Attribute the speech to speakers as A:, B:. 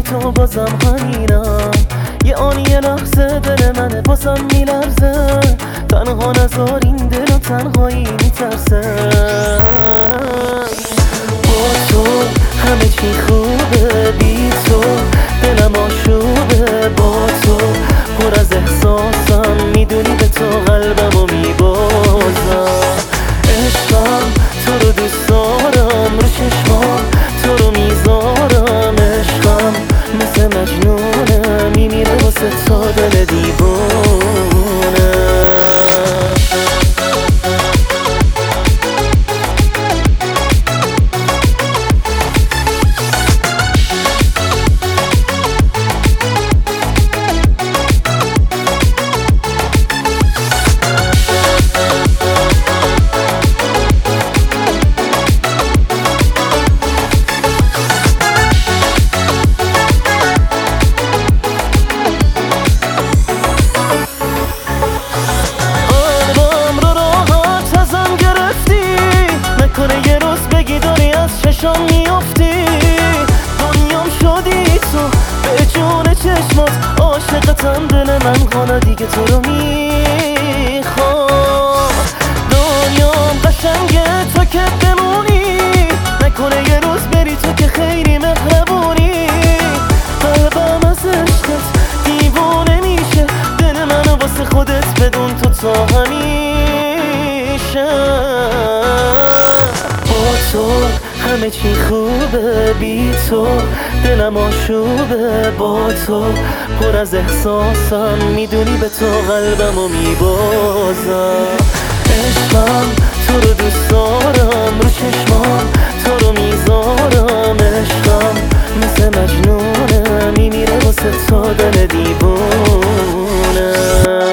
A: تو بازم همینم. یه آن یه لحظه دل منه بازم میلرزه، تنها نذار این دل و تنهایی میترسه. با تو همه چی خوبه، بی تو دلم آشوبه. با تو پر از احساسم، میدونی به تو قلبمو میبازم. عشقم تو رو دوست دارم، رو چشمام تو رو میذارم. عشقم مثل مجنونه، میمیره واسه تا دل دیوونه. چشام میافتی، دنیام شدی تو، به جون چشمات عاشقتم. دل من خانه دیگه تو رو میخوام. دنیام قشنگه تو که بمونی، نکنه یه روز بری تو که خیلی مهربونی. قلبم از عشقت دیوونه میشه، دل منو واسه خودت بدون تو تا همیشه. با تو همه چی خوبه، بی تو دلم آشوبه. با تو پر از احساسم، میدونی به تو قلبمو میبازم. عشقم تو رو دوست دارم، رو چشمام تو رو میذارم. عشقم مثل مجنونه، میمیره واسه تا دل دیوونه.